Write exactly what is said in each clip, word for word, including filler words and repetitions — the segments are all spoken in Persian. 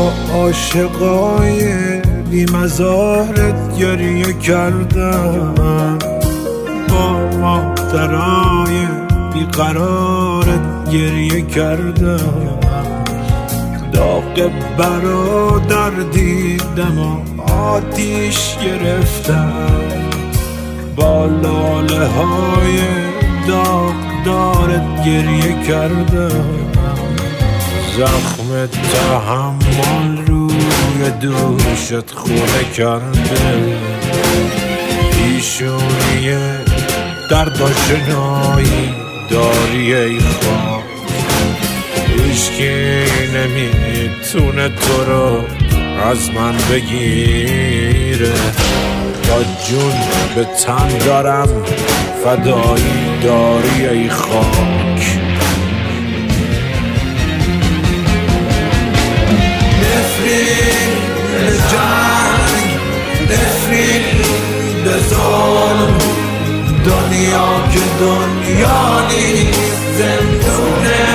با عاشقای بی‌مزارت گریه کردم، با مادرای بیقرارت گریه کردم، داغ برادر دیدم و آتیش گرفتم، با لاله های داغدارت گریه کردم، زخم تحمل روی دوشت خونه کرده، پیشونی درد آشنایی داری ای خواهد، هیچکی نمیتونه تو رو از من بگیره، تا جون به تن دارم فدایی داری ای خاک. نفرین به جنگ، نفرین به ظلم، دنیا که دنیا نیست زندونه،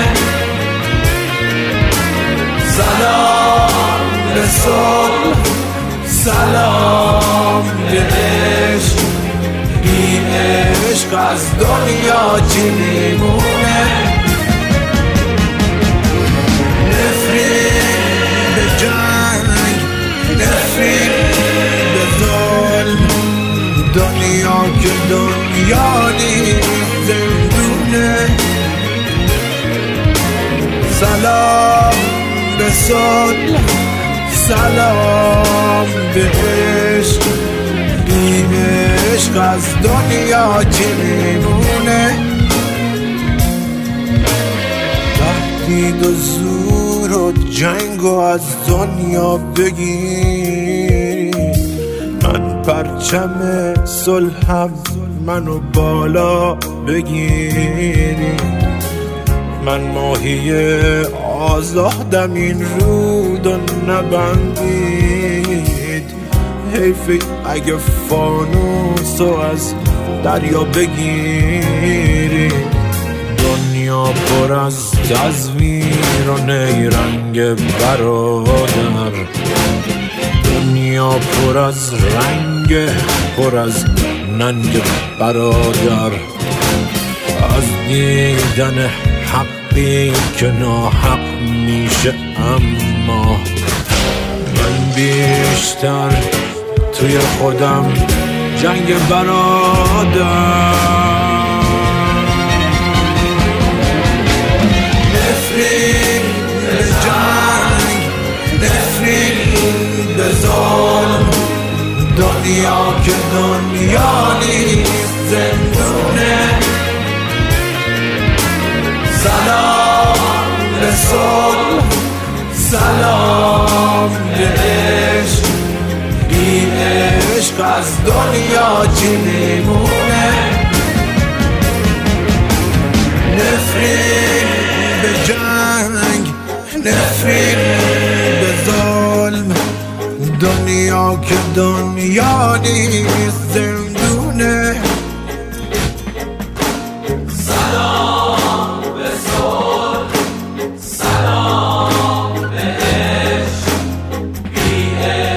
سلام به صلح، سلام به عشق، بی عشق از دنیا چی میمونه؟ نفرین به جنگ، نفرین به ظلم، دنیا که دنیا نیست زندونه، سلام به صلح، سلام به عشق، بی عشق از دنیا چی میمونه؟ تهدید و زور و جنگ و از دنیا بگیری، من پرچم صلحم منو بالا بگیری، من ماهی آزادم این رود و نبندید، حیف اگه فانوسو از دریا بگیری، دنیا پر از تزویر و نیرنگ برادر، دنیا پر از رنگ، پر از ننگ برادر، از دیدن حقی که ناحق میشه، اما من بیشتر توی خودم جنگ برادر. نفرین به جنگ، نفرین به ظلم، دنیا که دنیا نیست زندونه، سلام به صلح، سلام به عشق، بی عشق از دنیا چی میمونه؟ نفرین به جنگ، نفرین به ظلم، دنیا که دنیا نیست زندونه، سلام به صلح، سلام به عشق، بی